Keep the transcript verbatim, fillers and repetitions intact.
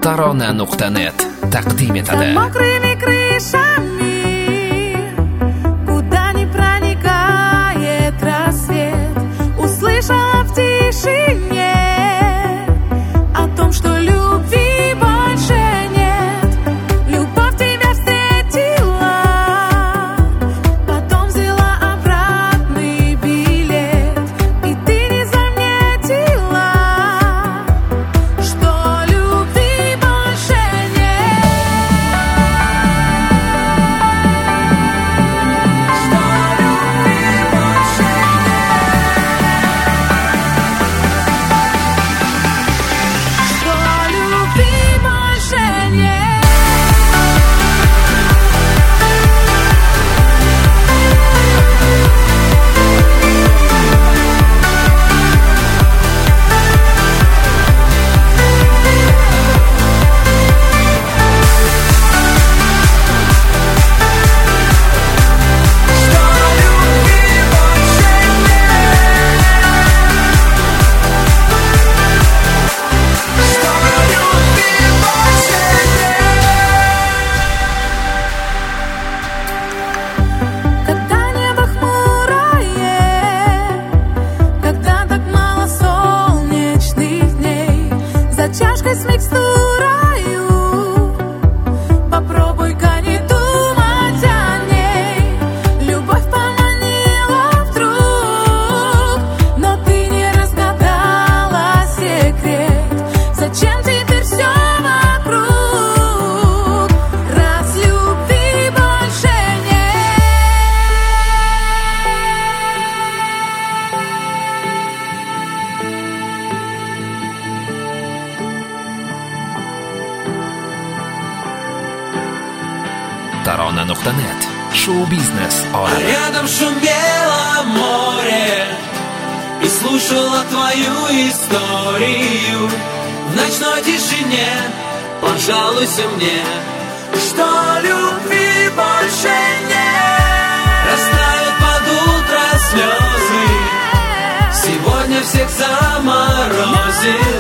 Tarona nuqta net taqdim etadi. Мокрыми крышами, куда не проникает рассвет, услышала в тишине о том, что любви больше нет. Любовь тебя встретила, потом взяла обратный билет, и ты не заметила, что любви больше чашкой с микстурою. Попробуй-ка не думать о ней. Любовь поманила вдруг, но ты не разгадала секрет. Зачем теперь все вокруг, раз любви больше Tarona nuqta net. Шоу-бизнес олами. Рядом шумело море и слушала твою историю. В ночной тишине пожалуйся мне, что любви больше нет. Растают под утро слезы, сегодня всех заморозит.